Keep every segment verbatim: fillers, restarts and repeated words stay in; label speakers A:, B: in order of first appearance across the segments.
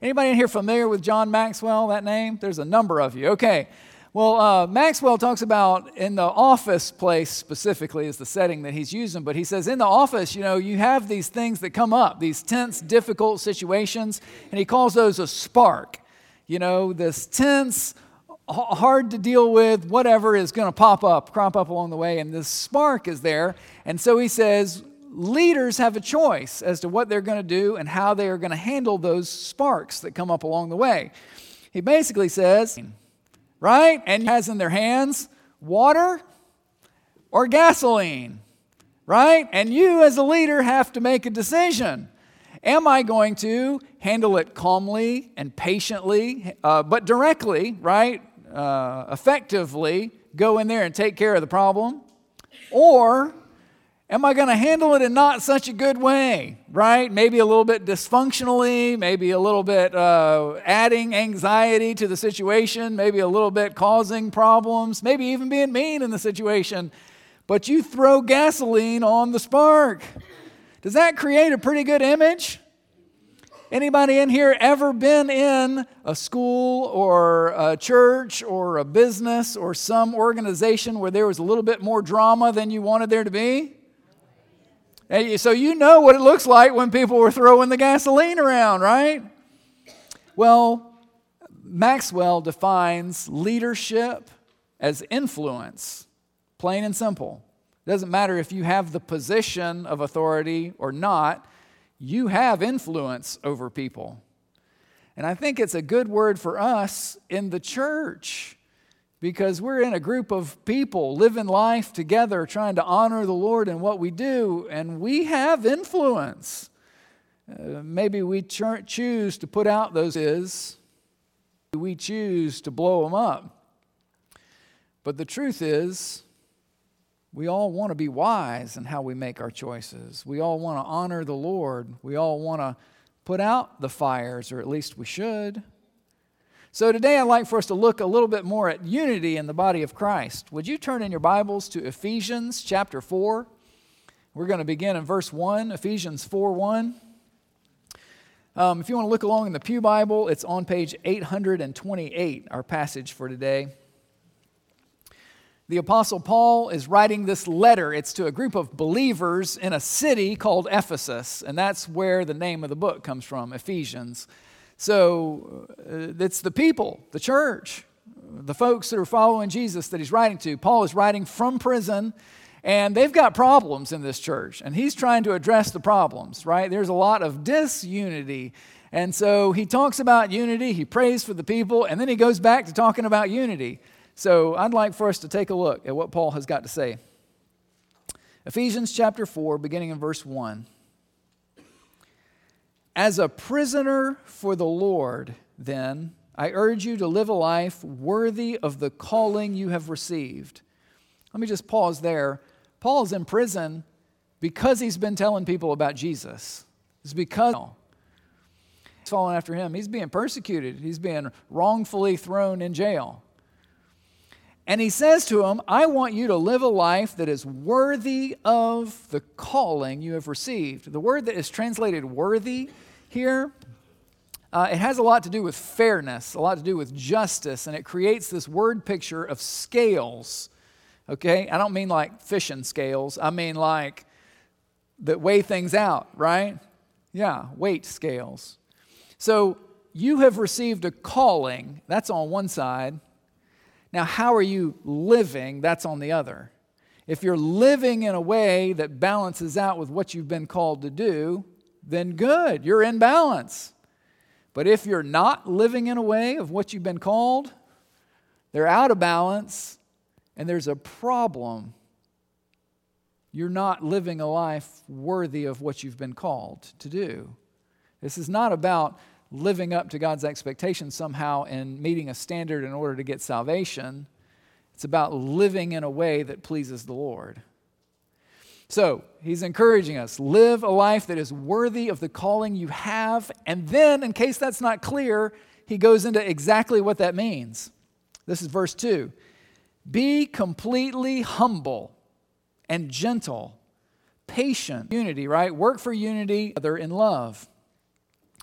A: Anybody in here familiar with John Maxwell, that name? There's a number of you. Okay. Well, uh, Maxwell talks about in the office place specifically is the setting that he's using, but he says in the office, you know, you have these things that come up, these tense, difficult situations, and he calls those a spark. You know, this tense, hard to deal with, whatever is going to pop up, crop up along the way, and this spark is there. And so he says leaders have a choice as to what they're going to do and how they are going to handle those sparks that come up along the way. He basically says, right? And has in their hands water or gasoline, right? And you as a leader have to make a decision. Am I going to handle it calmly and patiently, uh, but directly, right? Uh, effectively go in there and take care of the problem? Or am I going to handle it in not such a good way, right? Maybe a little bit dysfunctionally, maybe a little bit uh, adding anxiety to the situation, maybe a little bit causing problems, maybe even being mean in the situation. But you throw gasoline on the spark. Does that create a pretty good image? Anybody in here ever been in a school or a church or a business or some organization where there was a little bit more drama than you wanted there to be? So you know what it looks like when people were throwing the gasoline around, right? Well, Maxwell defines leadership as influence, plain and simple. It doesn't matter if you have the position of authority or not, you have influence over people. And I think it's a good word for us in the church, because we're in a group of people living life together, trying to honor the Lord in what we do, and we have influence. Uh, maybe we ch- choose to put out those is, we choose to blow them up. But the truth is, we all want to be wise in how we make our choices. We all want to honor the Lord. We all want to put out the fires, or at least we should. So today I'd like for us to look a little bit more at unity in the body of Christ. Would you turn in your Bibles to Ephesians chapter four? We're going to begin in verse one, Ephesians four one. Um, if you want to look along in the Pew Bible, it's on page eight hundred twenty-eight, our passage for today. The Apostle Paul is writing this letter. It's to a group of believers in a city called Ephesus, and that's where the name of the book comes from, Ephesians. So uh, it's the people, the church, the folks that are following Jesus that he's writing to. Paul is writing from prison, and they've got problems in this church, and he's trying to address the problems, right? There's a lot of disunity, and so he talks about unity, he prays for the people, and then he goes back to talking about unity. So I'd like for us to take a look at what Paul has got to say. Ephesians chapter four, beginning in verse one. As a prisoner for the Lord, then, I urge you to live a life worthy of the calling you have received. Let me just pause there. Paul's in prison because he's been telling people about Jesus. It's because he's following after him. He's being persecuted. He's being wrongfully thrown in jail. And he says to him, I want you to live a life that is worthy of the calling you have received. The word that is translated worthy here, uh, it has a lot to do with fairness, a lot to do with justice, and it creates this word picture of scales. Okay? I don't mean like fishing scales. I mean like that weigh things out, right? Yeah, weight scales. So you have received a calling. That's on one side. Now, how are you living? That's on the other. If you're living in a way that balances out with what you've been called to do, then good, you're in balance. But if you're not living in a way of what you've been called, they're out of balance, and there's a problem. You're not living a life worthy of what you've been called to do. This is not about living up to God's expectations somehow and meeting a standard in order to get salvation. It's about living in a way that pleases the Lord. So, he's encouraging us, live a life that is worthy of the calling you have, and then, in case that's not clear, he goes into exactly what that means. This is verse two. Be completely humble and gentle, patient, unity, right? Work for unity, other in love.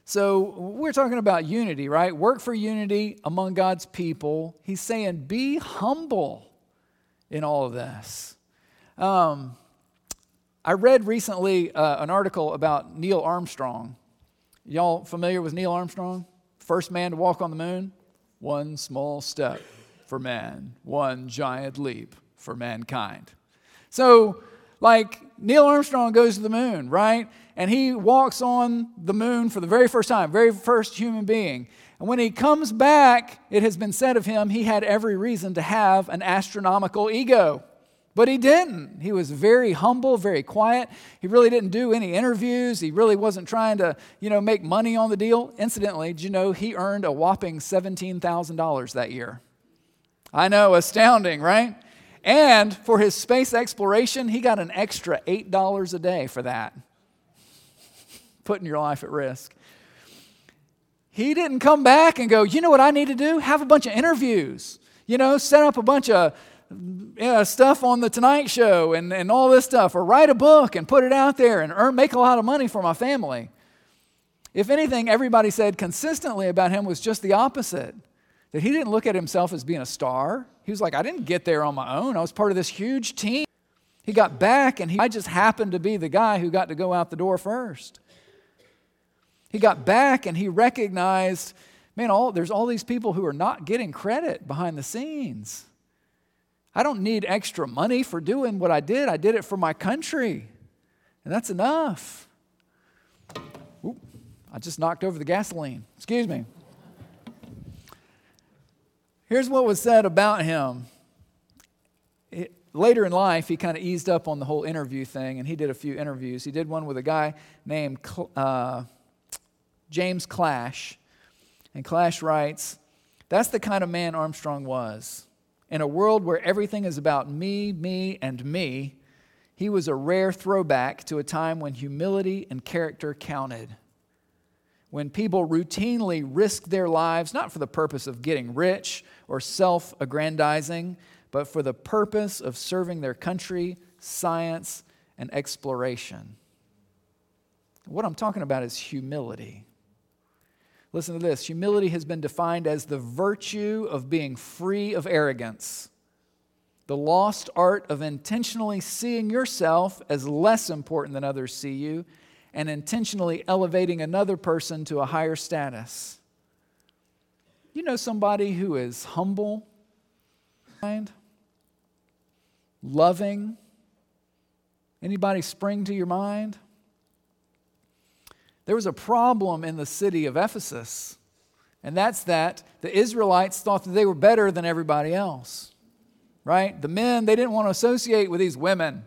A: So we're talking about unity, right? Work for unity among God's people. He's saying be humble in all of this. Um, I read recently uh, an article about Neil Armstrong. Y'all familiar with Neil Armstrong? First man to walk on the moon? One small step for man, one giant leap for mankind. So, like, Neil Armstrong goes to the moon, right? And he walks on the moon for the very first time, very first human being. And when he comes back, it has been said of him, he had every reason to have an astronomical ego. But he didn't. He was very humble, very quiet. He really didn't do any interviews. He really wasn't trying to, you know, make money on the deal. Incidentally, did you know he earned a whopping seventeen thousand dollars that year? I know, astounding, right? And for his space exploration, he got an extra eight dollars a day for that. Putting your life at risk. He didn't come back and go, you know what I need to do? Have a bunch of interviews. You know, set up a bunch of you know, stuff on the Tonight Show and, and all this stuff. Or write a book and put it out there and earn, make a lot of money for my family. If anything, everybody said consistently about him was just the opposite. That he didn't look at himself as being a star. He was like, I didn't get there on my own. I was part of this huge team. He got back and he, I just happened to be the guy who got to go out the door first. He got back and he recognized, man, all, there's all these people who are not getting credit behind the scenes. I don't need extra money for doing what I did. I did it for my country. And that's enough. Oop, I just knocked over the gasoline. Excuse me. Here's what was said about him. It, later in life, he kind of eased up on the whole interview thing, and he did a few interviews. He did one with a guy named uh, James Clash. And Clash writes, that's the kind of man Armstrong was. In a world where everything is about me, me, and me, he was a rare throwback to a time when humility and character counted. When people routinely risked their lives, not for the purpose of getting rich or self-aggrandizing, but for the purpose of serving their country, science, and exploration. What I'm talking about is humility. Listen to this. Humility has been defined as the virtue of being free of arrogance, the lost art of intentionally seeing yourself as less important than others see you, and intentionally elevating another person to a higher status. You know somebody who is humble, kind, loving? Anybody spring to your mind? There was a problem in the city of Ephesus, and that's that the Israelites thought that they were better than everybody else, right? The men, they didn't want to associate with these women.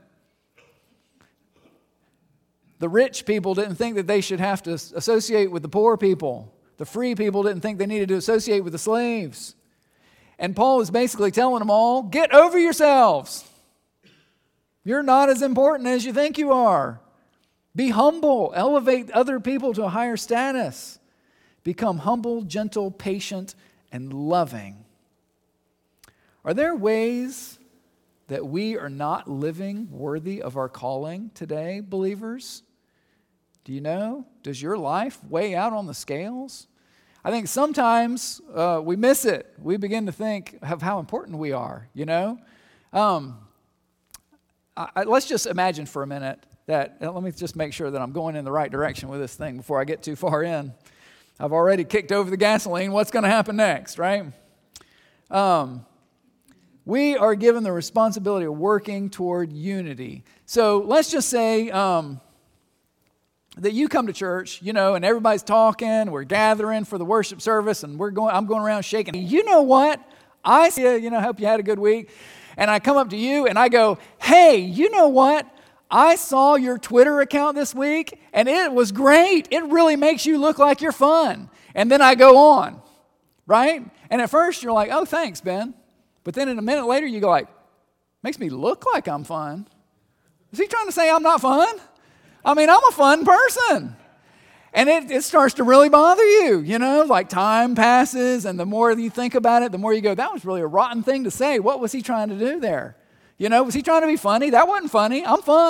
A: The rich people didn't think that they should have to associate with the poor people. The free people didn't think they needed to associate with the slaves. And Paul is basically telling them all, get over yourselves. You're not as important as you think you are. Be humble. Elevate other people to a higher status. Become humble, gentle, patient, and loving. Are there ways that we are not living worthy of our calling today, believers? Do you know? Does your life weigh out on the scales? I think sometimes uh, we miss it. We begin to think of how important we are, you know? Um, I, I, let's just imagine for a minute that, uh, let me just make sure that I'm going in the right direction with this thing before I get too far in. I've already kicked over the gasoline. What's going to happen next, right? Um, we are given the responsibility of working toward unity. So let's just say um, that you come to church, you know, and everybody's talking, we're gathering for the worship service, and we're going. I'm going around shaking. You know what? I see you, you know, hope you had a good week. And I come up to you and I go, hey, you know what? I saw your Twitter account this week, and it was great. It really makes you look like you're fun. And then I go on, right? And at first you're like, oh, thanks, Ben. But then in a minute later you go like, makes me look like I'm fun. Is he trying to say I'm not fun? I mean, I'm a fun person. And it, it starts to really bother you, you know, like time passes, and the more you think about it, the more you go, that was really a rotten thing to say. What was he trying to do there? You know, was he trying to be funny? That wasn't funny. I'm fun,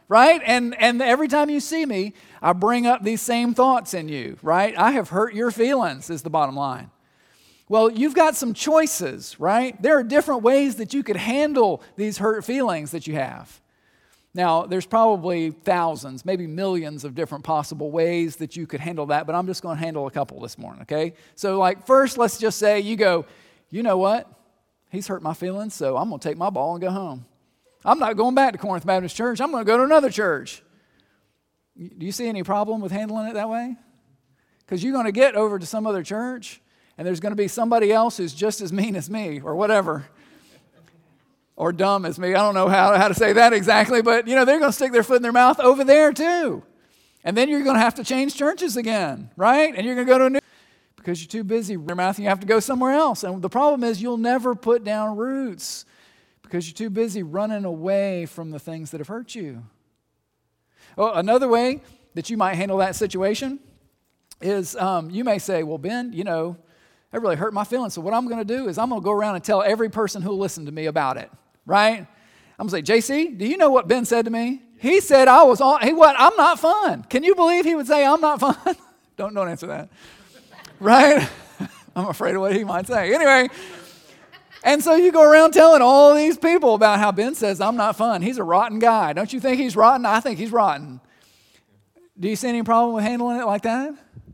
A: right? And, and every time you see me, I bring up these same thoughts in you, right? I have hurt your feelings is the bottom line. Well, you've got some choices, right? There are different ways that you could handle these hurt feelings that you have. Now, there's probably thousands, maybe millions of different possible ways that you could handle that, but I'm just going to handle a couple this morning, okay? So, like, first, let's just say you go, you know what? He's hurt my feelings, so I'm going to take my ball and go home. I'm not going back to Corinth Baptist Church. I'm going to go to another church. Do you see any problem with handling it that way? Because you're going to get over to some other church, and there's going to be somebody else who's just as mean as me or whatever. Or dumb as me. I don't know how, how to say that exactly, but, you know, they're going to stick their foot in their mouth over there too. And then you're going to have to change churches again, right? And you're going to go to a new, because you're too busy with your mouth and you have to go somewhere else. And the problem is you'll never put down roots because you're too busy running away from the things that have hurt you. Well, another way that you might handle that situation is um, you may say, well, Ben, you know, that really hurt my feelings. So what I'm going to do is I'm going to go around and tell every person who'll listen to me about it, right? I'm going to say, J C, do you know what Ben said to me? He said I was on, he what? I'm not fun. Can you believe he would say I'm not fun? don't, don't answer that, right? I'm afraid of what he might say. Anyway, and so you go around telling all these people about how Ben says I'm not fun. He's a rotten guy. Don't you think he's rotten? I think he's rotten. Do you see any problem with handling it like that?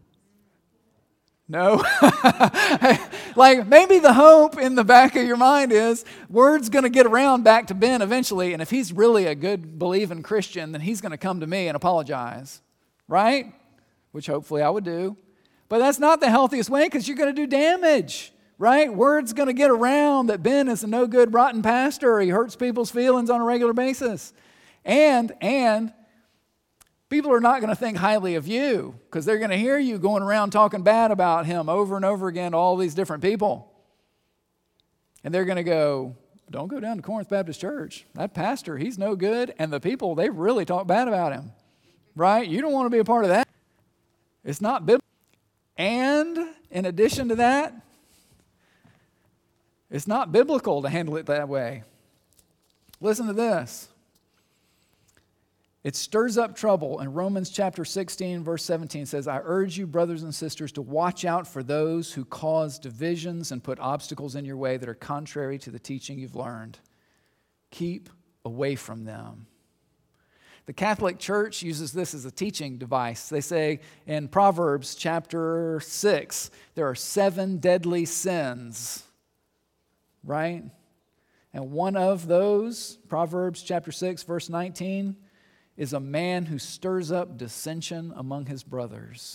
A: No. Like maybe the hope in the back of your mind is word's going to get around back to Ben eventually, and if he's really a good believing Christian, then he's going to come to me and apologize, right? Which hopefully I would do. But that's not the healthiest way because you're going to do damage, right? Word's going to get around that Ben is a no good, rotten pastor. He hurts people's feelings on a regular basis. And, and, people are not going to think highly of you because they're going to hear you going around talking bad about him over and over again to all these different people. And they're going to go, don't go down to Corinth Baptist Church. That pastor, he's no good. And the people, they really talk bad about him, right? You don't want to be a part of that. It's not biblical. And in addition to that, it's not biblical to handle it that way. Listen to this. It stirs up trouble. And Romans chapter sixteen, verse seventeen says, I urge you, brothers and sisters, to watch out for those who cause divisions and put obstacles in your way that are contrary to the teaching you've learned. Keep away from them. The Catholic Church uses this as a teaching device. They say in Proverbs chapter six, there are seven deadly sins, right? And one of those, Proverbs chapter six, verse nineteen, is a man who stirs up dissension among his brothers.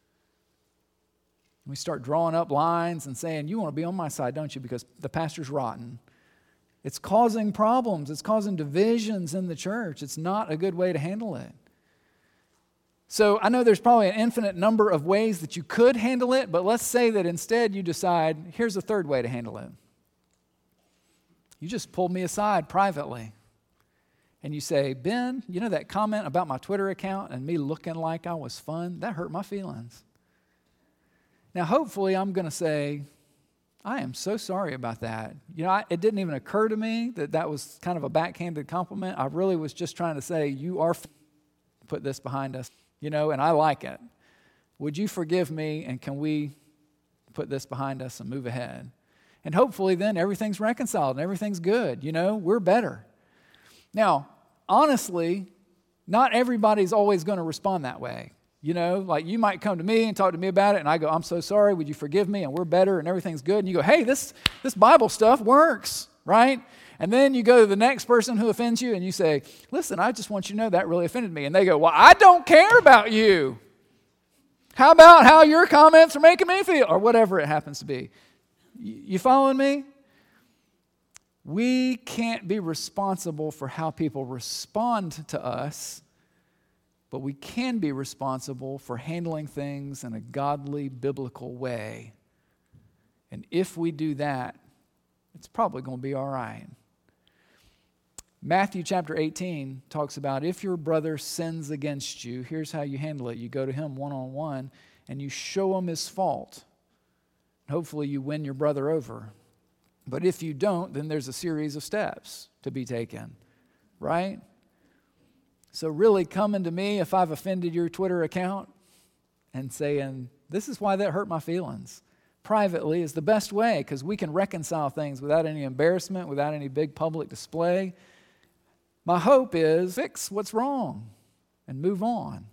A: We start drawing up lines and saying, you want to be on my side, don't you? Because the pastor's rotten. It's causing problems. It's causing divisions in the church. It's not a good way to handle it. So I know there's probably an infinite number of ways that you could handle it, but let's say that instead you decide, here's a third way to handle it. You just pull me aside privately. And you say, Ben, you know that comment about my Twitter account and me looking like I was fun? That hurt my feelings. Now, hopefully, I'm going to say, I am so sorry about that. You know, I, it didn't even occur to me that that was kind of a backhanded compliment. I really was just trying to say, you are f- put this behind us, you know, and I like it. Would you forgive me, and can we put this behind us and move ahead? And hopefully, then, everything's reconciled and everything's good. You know, we're better. Now, honestly, not everybody's always going to respond that way. You know, like you might come to me and talk to me about it, and I go, I'm so sorry, would you forgive me? And we're better and everything's good. And you go, hey, this, this Bible stuff works, right? And then you go to the next person who offends you and you say, listen, I just want you to know that really offended me. And they go, well, I don't care about you. How about how your comments are making me feel? Or whatever it happens to be. You following me? We can't be responsible for how people respond to us, but we can be responsible for handling things in a godly, biblical way. And if we do that, it's probably going to be all right. Matthew chapter eighteen talks about if your brother sins against you, here's how you handle it. You go to him one-on-one and you show him his fault. Hopefully you win your brother over. But if you don't, then there's a series of steps to be taken, right? So really coming to me if I've offended your Twitter account and saying, this is why that hurt my feelings, privately is the best way, because we can reconcile things without any embarrassment, without any big public display. My hope is fix what's wrong and move on.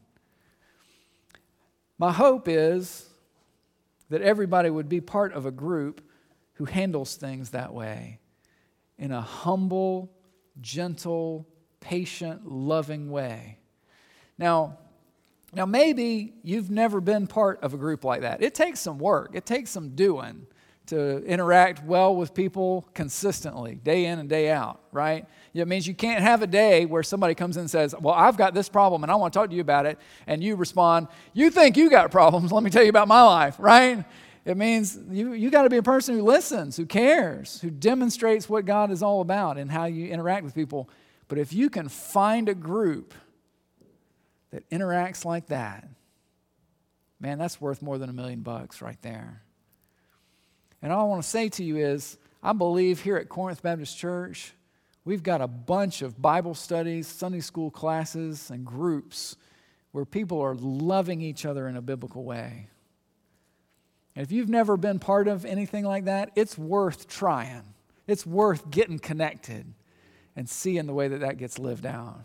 A: My hope is that everybody would be part of a group who handles things that way in a humble, gentle, patient, loving way. Now, now maybe you've never been part of a group like that. It takes some work. It takes some doing to interact well with people consistently, day in and day out, right? It means you can't have a day where somebody comes in and says, well, I've got this problem and I want to talk to you about it, and you respond, you think you got problems, let me tell you about my life, right? It means you, you got to be a person who listens, who cares, who demonstrates what God is all about and how you interact with people. But if you can find a group that interacts like that, man, that's worth more than a million bucks right there. And all I want to say to you is, I believe here at Corinth Baptist Church, we've got a bunch of Bible studies, Sunday school classes, and groups where people are loving each other in a biblical way. And if you've never been part of anything like that, it's worth trying. It's worth getting connected and seeing the way that that gets lived out.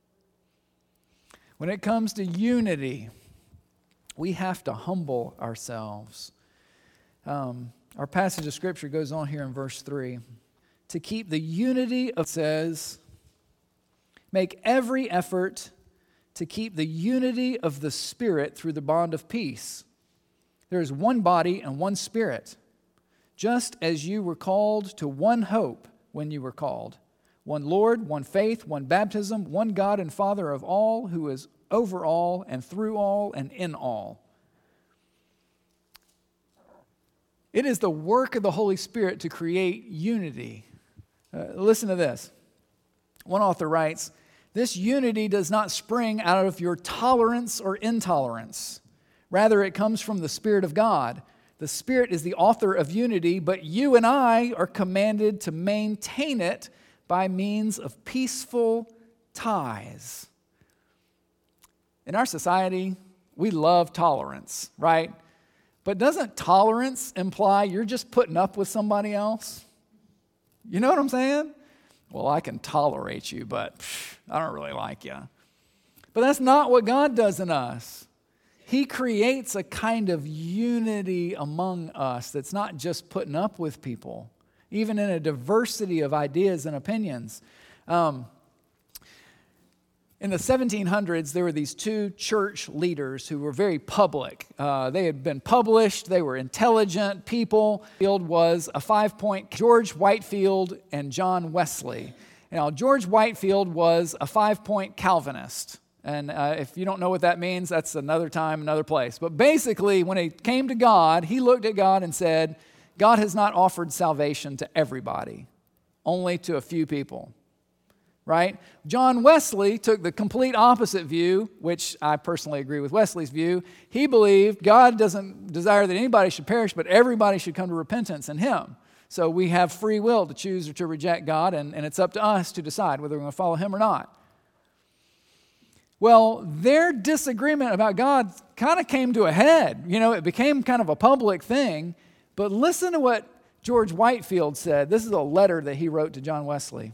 A: When it comes to unity, we have to humble ourselves. Um, our passage of Scripture goes on here in verse three. To keep the unity of, says, make every effort to keep the unity of the Spirit through the bond of peace. There is one body and one Spirit, just as you were called to one hope when you were called. One Lord, one faith, one baptism, one God and Father of all, who is over all and through all and in all. It is the work of the Holy Spirit to create unity. Uh, listen to this. One author writes, this unity does not spring out of your tolerance or intolerance. Rather, it comes from the Spirit of God. The Spirit is the author of unity, but you and I are commanded to maintain it by means of peaceful ties. In our society, we love tolerance, right? But doesn't tolerance imply you're just putting up with somebody else? You know what I'm saying? Well, I can tolerate you, but pff, I don't really like you. But that's not what God does in us. He creates a kind of unity among us that's not just putting up with people, even in a diversity of ideas and opinions. Um, in the seventeen hundreds, there were these two church leaders who were very public. Uh, they had been published. They were intelligent people. Whitefield was a five-point, George Whitefield and John Wesley. Now, George Whitefield was a five-point Calvinist. And uh, if you don't know what that means, that's another time, another place. But basically, when it came to God, he looked at God and said, God has not offered salvation to everybody, only to a few people. Right? John Wesley took the complete opposite view, which I personally agree with Wesley's view. He believed God doesn't desire that anybody should perish, but everybody should come to repentance in him. So we have free will to choose or to reject God, and, and it's up to us to decide whether we're going to follow him or not. Well, their disagreement about God kind of came to a head. You know, it became kind of a public thing. But listen to what George Whitefield said. This is a letter that he wrote to John Wesley.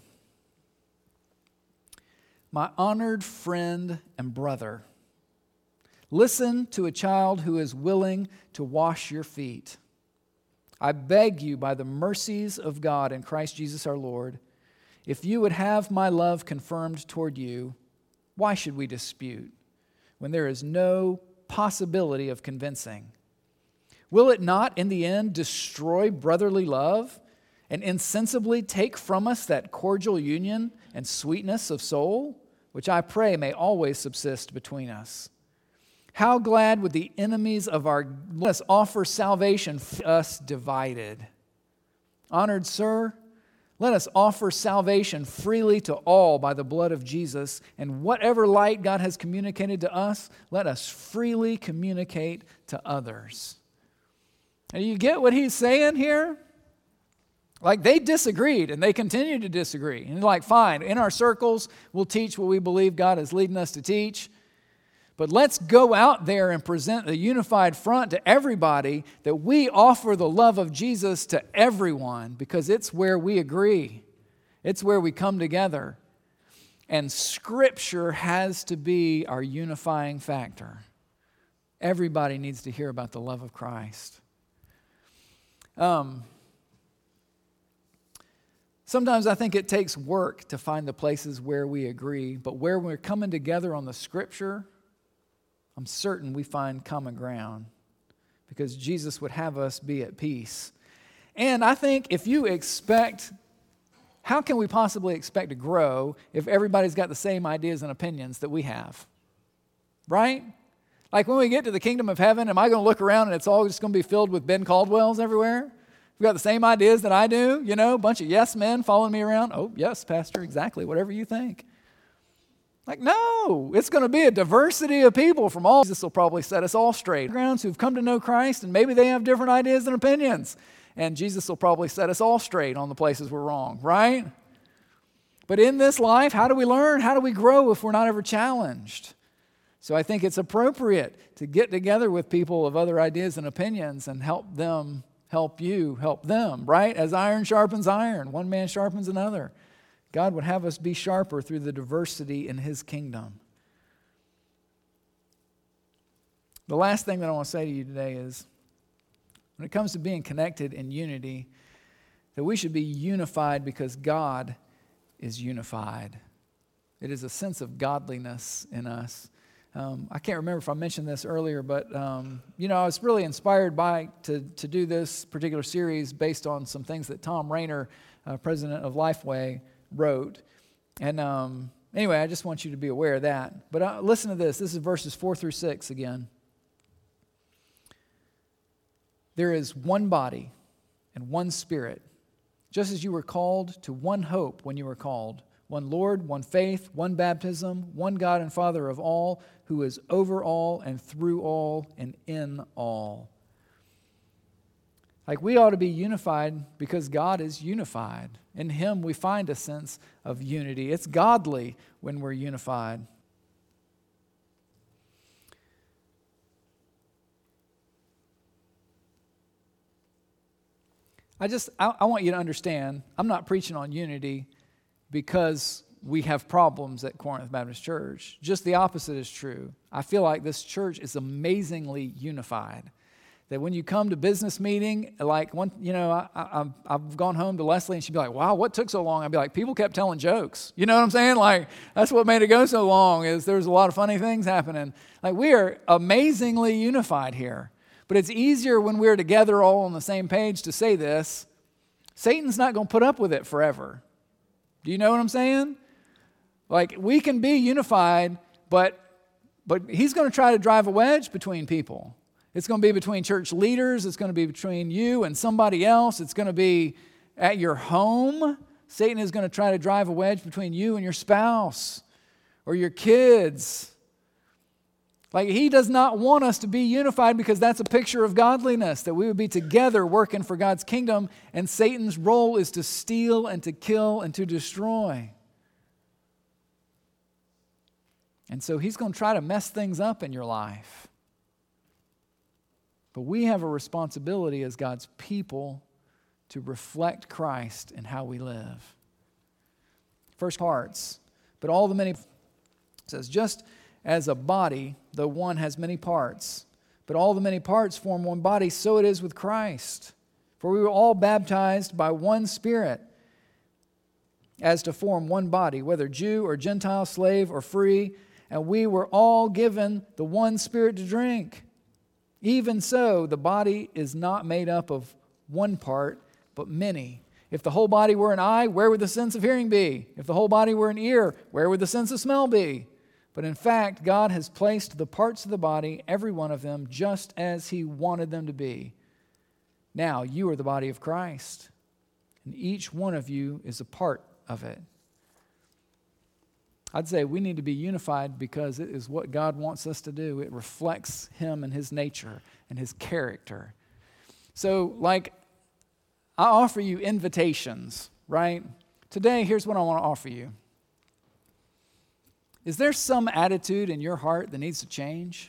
A: My honored friend and brother, listen to a child who is willing to wash your feet. I beg you by the mercies of God in Christ Jesus our Lord, if you would have my love confirmed toward you, why should we dispute when there is no possibility of convincing? Will it not in the end destroy brotherly love and insensibly take from us that cordial union and sweetness of soul, which I pray may always subsist between us? How glad would the enemies of our let us offer salvation for us divided. Honored sir, let us offer salvation freely to all by the blood of Jesus, and whatever light God has communicated to us, let us freely communicate to others. And you get what he's saying here? Like they disagreed and they continue to disagree. And like, fine, in our circles, we'll teach what we believe God is leading us to teach. But let's go out there and present a unified front to everybody that we offer the love of Jesus to everyone, because it's where we agree. It's where we come together. And Scripture has to be our unifying factor. Everybody needs to hear about the love of Christ. Um... Sometimes I think it takes work to find the places where we agree, but where we're coming together on the Scripture, I'm certain we find common ground because Jesus would have us be at peace. And I think if you expect, how can we possibly expect to grow if everybody's got the same ideas and opinions that we have? Right? Like when we get to the kingdom of heaven, am I going to look around and it's all just going to be filled with Ben Caldwells everywhere? You've got the same ideas that I do, you know, a bunch of yes men following me around. Oh, yes, Pastor, exactly, whatever you think. Like, no, it's going to be a diversity of people from all. Jesus will probably set us all straight. Grounds who've come to know Christ, and maybe they have different ideas and opinions. And Jesus will probably set us all straight on the places we're wrong, right? But in this life, how do we learn? How do we grow if we're not ever challenged? So I think it's appropriate to get together with people of other ideas and opinions and help them help you, help them, right? As iron sharpens iron, one man sharpens another. God would have us be sharper through the diversity in His kingdom. The last thing that I want to say to you today is, when it comes to being connected in unity, that we should be unified because God is unified. It is a sense of godliness in us. Um, I can't remember if I mentioned this earlier, but um, you know, I was really inspired by to to do this particular series based on some things that Tom Rainer, uh, president of Lifeway, wrote. And um, anyway, I just want you to be aware of that. But uh, listen to this. This is verses four through six again. There is one body and one Spirit, just as you were called to one hope when you were called. One Lord, one faith, one baptism, one God and Father of all, who is over all and through all and in all. Like we ought to be unified because God is unified. In Him we find a sense of unity. It's godly when we're unified. I just, I, I want you to understand, I'm not preaching on unity because we have problems at Corinth Baptist Church. Just the opposite is true. I feel like this church is amazingly unified. That when you come to business meeting, like one, you know, I, I, I've gone home to Leslie and she'd be like, wow, what took so long? I'd be like, people kept telling jokes. You know what I'm saying? Like, that's what made it go so long, is there's a lot of funny things happening. Like, we are amazingly unified here. But it's easier when we're together all on the same page to say this. Satan's not going to put up with it forever. Do you know what I'm saying? Like, we can be unified, but but he's going to try to drive a wedge between people. It's going to be between church leaders. It's going to be between you and somebody else. It's going to be at your home. Satan is going to try to drive a wedge between you and your spouse or your kids. Like, he does not want us to be unified because that's a picture of godliness, that we would be together working for God's kingdom, and Satan's role is to steal and to kill and to destroy. And so he's going to try to mess things up in your life. But we have a responsibility as God's people to reflect Christ in how we live. First parts, but all the many, it says, just as a body, though one has many parts, but all the many parts form one body, so it is with Christ. For we were all baptized by one Spirit, as to form one body, whether Jew or Gentile, slave or free, and we were all given the one Spirit to drink. Even so, the body is not made up of one part, but many. If the whole body were an eye, where would the sense of hearing be? If the whole body were an ear, where would the sense of smell be? But in fact, God has placed the parts of the body, every one of them, just as He wanted them to be. Now, you are the body of Christ, and each one of you is a part of it. I'd say we need to be unified because it is what God wants us to do. It reflects Him and His nature and His character. So, like, I offer you invitations, right? Today, here's what I want to offer you. Is there some attitude in your heart that needs to change?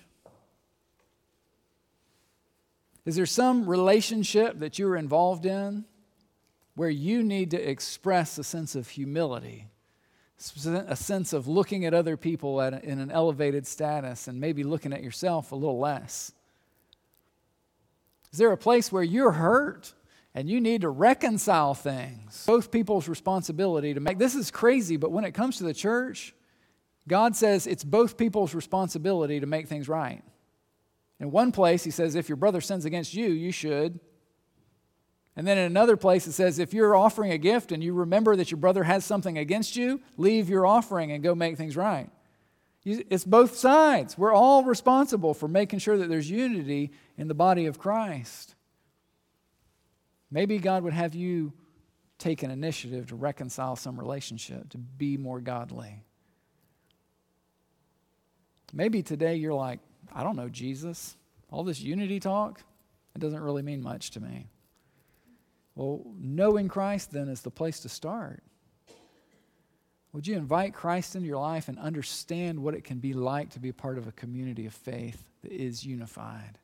A: Is there some relationship that you're involved in where you need to express a sense of humility, a sense of looking at other people at a, in an elevated status and maybe looking at yourself a little less? Is there a place where you're hurt and you need to reconcile things? Both people's responsibility to make, this is crazy, but when it comes to the church, God says it's both people's responsibility to make things right. In one place, he says, if your brother sins against you, you should. And then in another place, it says, if you're offering a gift and you remember that your brother has something against you, leave your offering and go make things right. It's both sides. We're all responsible for making sure that there's unity in the body of Christ. Maybe God would have you take an initiative to reconcile some relationship, to be more godly. Maybe today you're like, I don't know Jesus. All this unity talk, it doesn't really mean much to me. Well, knowing Christ then is the place to start. Would you invite Christ into your life and understand what it can be like to be a part of a community of faith that is unified?